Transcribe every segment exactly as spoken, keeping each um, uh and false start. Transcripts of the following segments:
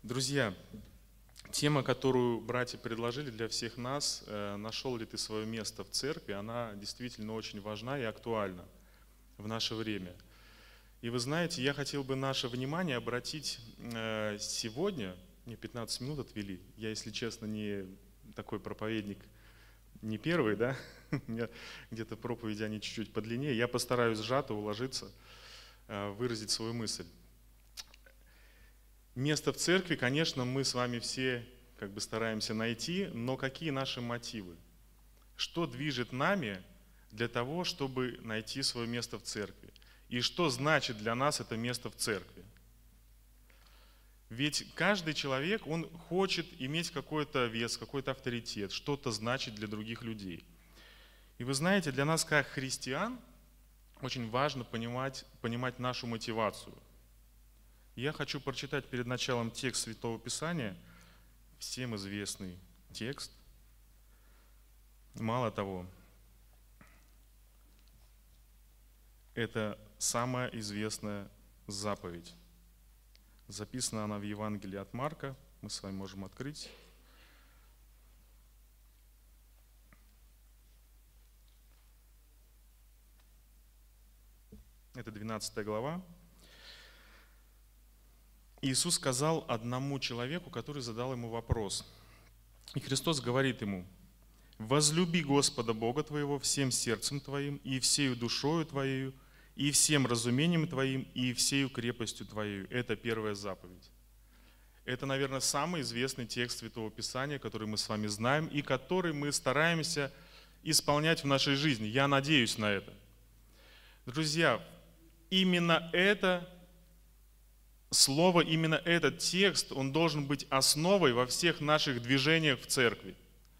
Друзья, тема, которую братья предложили для всех нас, э, «Нашел ли ты свое место в церкви?», она действительно очень важна и актуальна в наше время. И вы знаете, я хотел бы наше внимание обратить э, сегодня, мне пятнадцать минут отвели, я, если честно, не такой проповедник, не первый, да, у меня где-то проповеди, они чуть-чуть подлиннее, я постараюсь сжато уложиться, э, выразить свою мысль. Место в церкви, конечно, мы с вами все как бы стараемся найти, но какие наши мотивы? Что движет нами для того, чтобы найти свое место в церкви? И что значит для нас это место в церкви? Ведь каждый человек, он хочет иметь какой-то вес, какой-то авторитет, что-то значит для других людей. И вы знаете, для нас, как христиан, очень важно понимать, понимать нашу мотивацию. Я хочу прочитать перед началом текст Святого Писания, всем известный текст. Мало того, это самая известная заповедь. Записана она в Евангелии от Марка, мы с вами можем открыть. Это двенадцатая глава. Иисус сказал одному человеку, который задал ему вопрос. И Христос говорит ему: «Возлюби Господа Бога твоего всем сердцем твоим, и всею душою твоею, и всем разумением твоим, и всею крепостью твоею». Это первая заповедь. Это, наверное, самый известный текст Святого Писания, который мы с вами знаем, и который мы стараемся исполнять в нашей жизни. Я надеюсь на это. Друзья, именно это слово, именно этот текст, он должен быть основой во всех наших движениях в церкви.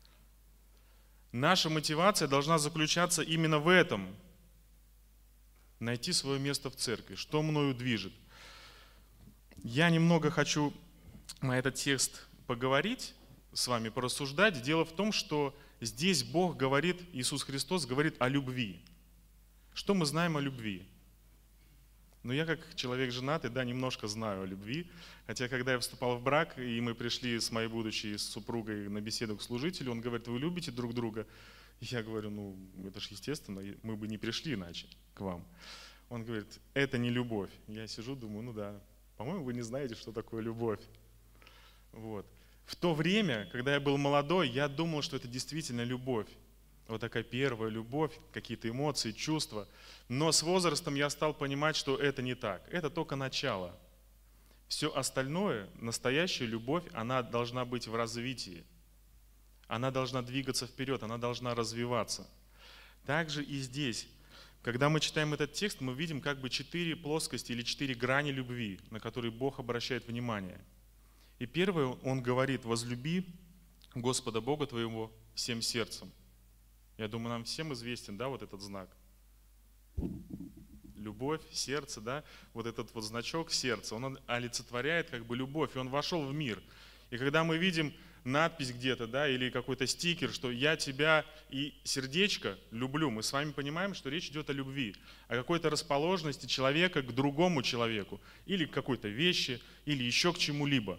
Наша мотивация должна заключаться именно в этом. Найти свое место в церкви. Что мною движет? Я немного хочу на этот текст поговорить, с вами порассуждать. Дело в том, что здесь Бог говорит, Иисус Христос говорит о любви. Что мы знаем о любви? Но я как человек женатый, да, немножко знаю о любви. Хотя, когда я вступал в брак, и мы пришли с моей будущей супругой на беседу к служителю, он говорит: вы любите друг друга? И я говорю: ну, это же естественно, мы бы не пришли иначе к вам. Он говорит: это не любовь. Я сижу, думаю: ну да, по-моему, вы не знаете, что такое любовь. Вот. В то время, когда я был молодой, я думал, что это действительно любовь. Вот такая первая любовь, какие-то эмоции, чувства. Но с возрастом я стал понимать, что это не так. Это только начало. Все остальное, настоящая любовь, она должна быть в развитии. Она должна двигаться вперед, она должна развиваться. Также и здесь. Когда мы читаем этот текст, мы видим как бы четыре плоскости или четыре грани любви, на которые Бог обращает внимание. И первое, Он говорит: возлюби Господа Бога твоего всем сердцем. Я думаю, нам всем известен, да, вот этот знак. Любовь, сердце, да, вот этот вот значок сердца, он олицетворяет как бы любовь, и он вошел в мир. И когда мы видим надпись где-то, да, или какой-то стикер, что я тебя и сердечко люблю, мы с вами понимаем, что речь идет о любви, о какой-то расположенности человека к другому человеку, или к какой-то вещи, или еще к чему-либо.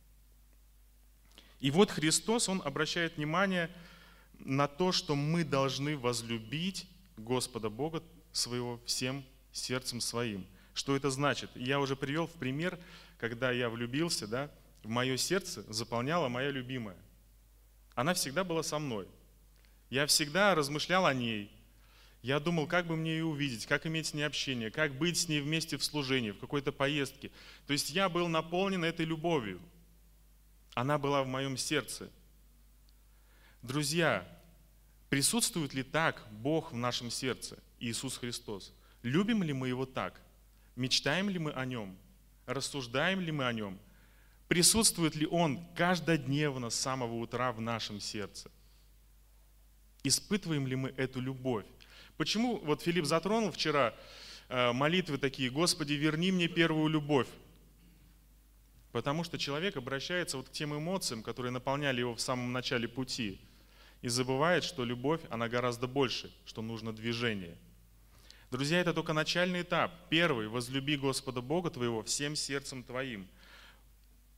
И вот Христос, Он обращает внимание на то, что мы должны возлюбить Господа Бога своего всем сердцем своим. Что это значит? Я уже привел в пример, когда я влюбился, да, в мое сердце заполняла моя любимая. Она всегда была со мной. Я всегда размышлял о ней. Я думал, как бы мне ее увидеть, как иметь с ней общение, как быть с ней вместе в служении, в какой-то поездке. То есть я был наполнен этой любовью. Она была в моем сердце. Друзья, присутствует ли так Бог в нашем сердце, Иисус Христос? Любим ли мы Его так? Мечтаем ли мы о Нем? Рассуждаем ли мы о Нем? Присутствует ли Он каждодневно с самого утра в нашем сердце? Испытываем ли мы эту любовь? Почему, вот Филипп затронул вчера молитвы такие: «Господи, верни мне первую любовь». Потому что человек обращается вот к тем эмоциям, которые наполняли его в самом начале пути, и забывает, что любовь, она гораздо больше, что нужно движение. Друзья, это только начальный этап. Первый: возлюби Господа Бога твоего всем сердцем твоим.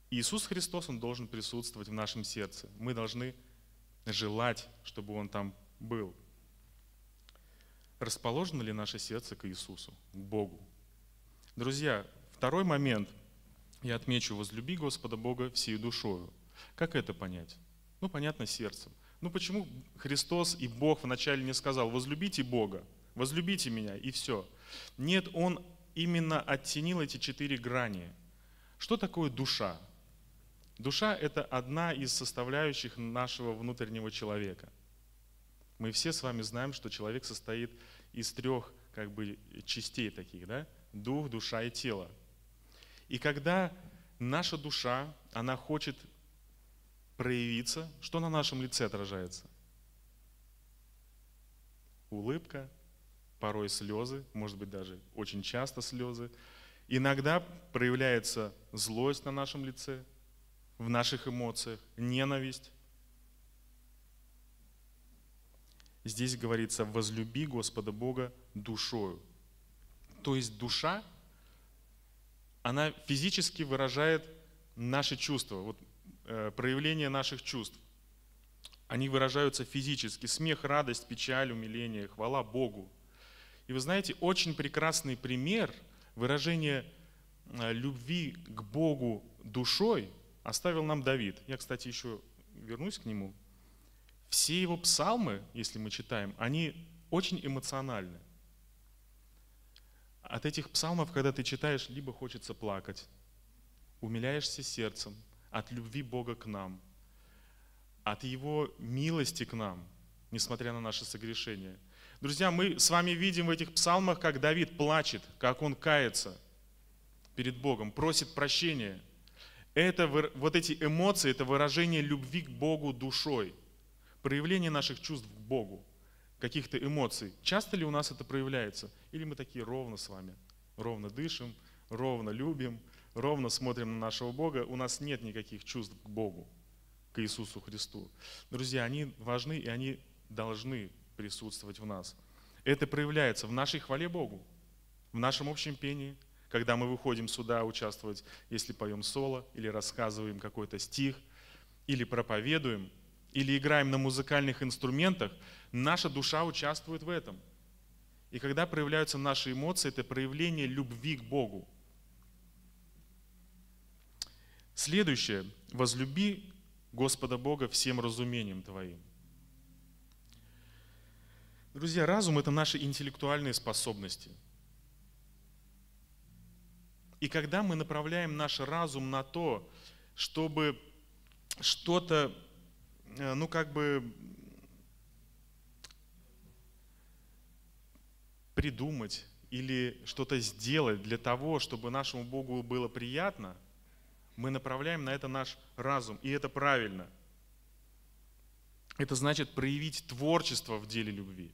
Иисус Христос, Он должен присутствовать в нашем сердце. Мы должны желать, чтобы Он там был. Расположено ли наше сердце к Иисусу, к Богу? Друзья, второй момент я отмечу: возлюби Господа Бога всею душою. Как это понять? Ну, понятно, сердцем. Ну, почему Христос и Бог вначале не сказал: возлюбите Бога, возлюбите меня, и все? Нет, Он именно оттенил эти четыре грани. Что такое душа? Душа – это одна из составляющих нашего внутреннего человека. Мы все с вами знаем, что человек состоит из трех как бы частей таких, да? Дух, душа и тело. И когда наша душа, она хочет проявиться, что на нашем лице отражается? Улыбка, порой слезы, может быть даже очень часто слезы. Иногда проявляется злость на нашем лице, в наших эмоциях, ненависть. Здесь говорится: возлюби Господа Бога душою. То есть душа, она физически выражает наши чувства, вот, э, проявление наших чувств. Они выражаются физически: смех, радость, печаль, умиление, хвала Богу. И вы знаете, очень прекрасный пример выражения э, любви к Богу душой оставил нам Давид. Я, кстати, еще вернусь к нему. Все его псалмы, если мы читаем, они очень эмоциональны. От этих псалмов, когда ты читаешь, либо хочется плакать, умиляешься сердцем от любви Бога к нам, от Его милости к нам, несмотря на наши согрешения. Друзья, мы с вами видим в этих псалмах, как Давид плачет, как он кается перед Богом, просит прощения. Это, вот эти эмоции, это выражение любви к Богу душой, проявление наших чувств к Богу, каких-то эмоций. Часто ли у нас это проявляется? Или мы такие ровно с вами, ровно дышим, ровно любим, ровно смотрим на нашего Бога, у нас нет никаких чувств к Богу, к Иисусу Христу. Друзья, они важны и они должны присутствовать в нас. Это проявляется в нашей хвале Богу, в нашем общем пении, когда мы выходим сюда участвовать, если поем соло, или рассказываем какой-то стих, или проповедуем, или играем на музыкальных инструментах, наша душа участвует в этом. И когда проявляются наши эмоции, это проявление любви к Богу. Следующее. Возлюби Господа Бога всем разумением твоим. Друзья, разум – это наши интеллектуальные способности. И когда мы направляем наш разум на то, чтобы что-то, ну как бы придумать или что-то сделать для того, чтобы нашему Богу было приятно, мы направляем на это наш разум, и это правильно. Это значит проявить творчество в деле любви.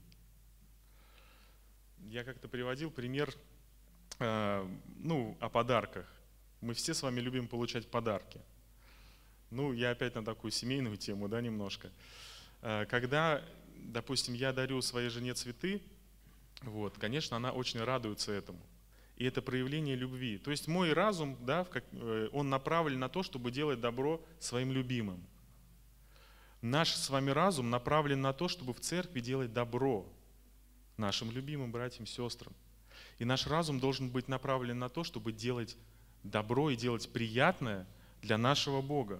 Я как-то приводил пример, э, ну, о подарках. Мы все с вами любим получать подарки. Ну, я опять на такую семейную тему, да, немножко. Э, когда, допустим, я дарю своей жене цветы, вот, конечно, она очень радуется этому. И это проявление любви. То есть мой разум, да, он направлен на то, чтобы делать добро своим любимым. Наш с вами разум направлен на то, чтобы в церкви делать добро нашим любимым братьям, сестрам. И наш разум должен быть направлен на то, чтобы делать добро и делать приятное для нашего Бога.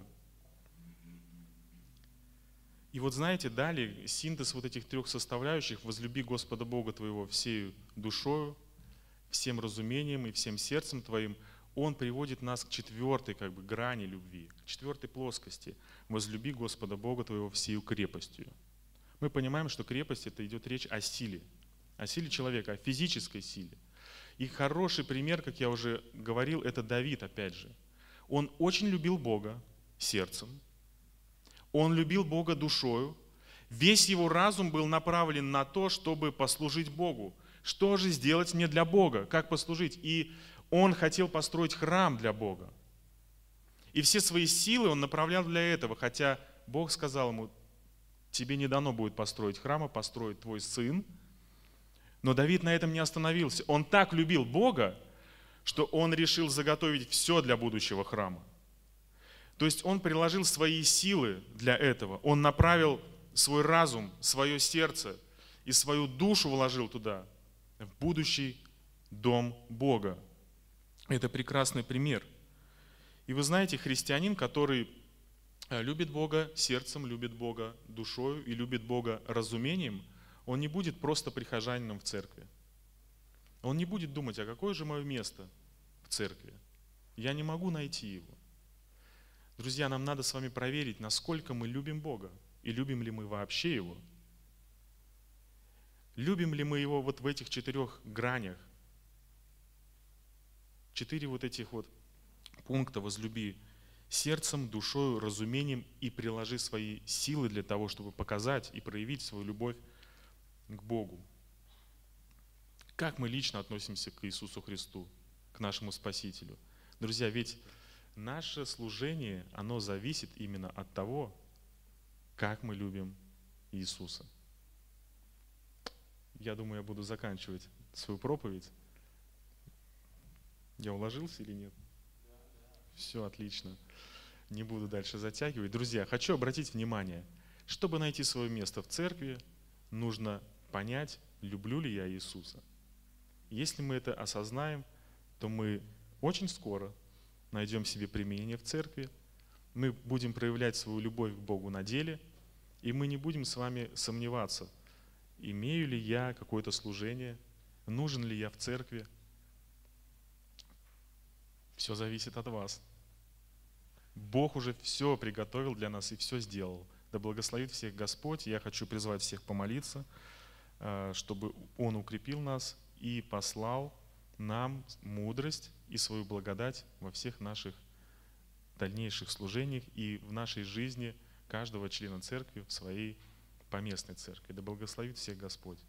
И вот знаете, далее синтез вот этих трех составляющих: возлюби Господа Бога твоего всею душою, всем разумением и всем сердцем твоим, он приводит нас к четвертой как бы грани любви, к четвертой плоскости. Возлюби Господа Бога твоего всею крепостью. Мы понимаем, что крепость — это идет речь о силе, о силе человека, о физической силе. И хороший пример, как я уже говорил, это Давид, опять же. Он очень любил Бога сердцем, он любил Бога душою, весь его разум был направлен на то, чтобы послужить Богу. Что же сделать мне для Бога? Как послужить? И он хотел построить храм для Бога. И все свои силы он направлял для этого, хотя Бог сказал ему: тебе не дано будет построить храм, а построить твой сын. Но Давид на этом не остановился. Он так любил Бога, что он решил заготовить все для будущего храма. То есть он приложил свои силы для этого. Он направил свой разум, свое сердце и свою душу вложил туда, в будущий дом Бога. Это прекрасный пример. И вы знаете, христианин, который любит Бога сердцем, любит Бога душою и любит Бога разумением, он не будет просто прихожанином в церкви. Он не будет думать, а какое же мое место в церкви? Я не могу найти его. Друзья, нам надо с вами проверить, насколько мы любим Бога и любим ли мы вообще Его. Любим ли мы Его вот в этих четырех гранях? Четыре вот этих вот пункта: возлюби сердцем, душою, разумением и приложи свои силы для того, чтобы показать и проявить свою любовь к Богу. Как мы лично относимся к Иисусу Христу, к нашему Спасителю? Друзья, ведь наше служение, оно зависит именно от того, как мы любим Иисуса. Я думаю, я буду заканчивать свою проповедь. Я уложился или нет? Все отлично. Не буду дальше затягивать. Друзья, хочу обратить внимание, чтобы найти свое место в церкви, нужно понять, люблю ли я Иисуса. Если мы это осознаем, то мы очень скоро найдем себе применение в церкви, мы будем проявлять свою любовь к Богу на деле, и мы не будем с вами сомневаться, имею ли я какое-то служение, нужен ли я в церкви. Все зависит от вас. Бог уже все приготовил для нас и все сделал. Да благословит всех Господь. Я хочу призвать всех помолиться, чтобы Он укрепил нас и послал нам мудрость и свою благодать во всех наших дальнейших служениях и в нашей жизни каждого члена церкви в своей поместной церкви. Да благословит всех Господь.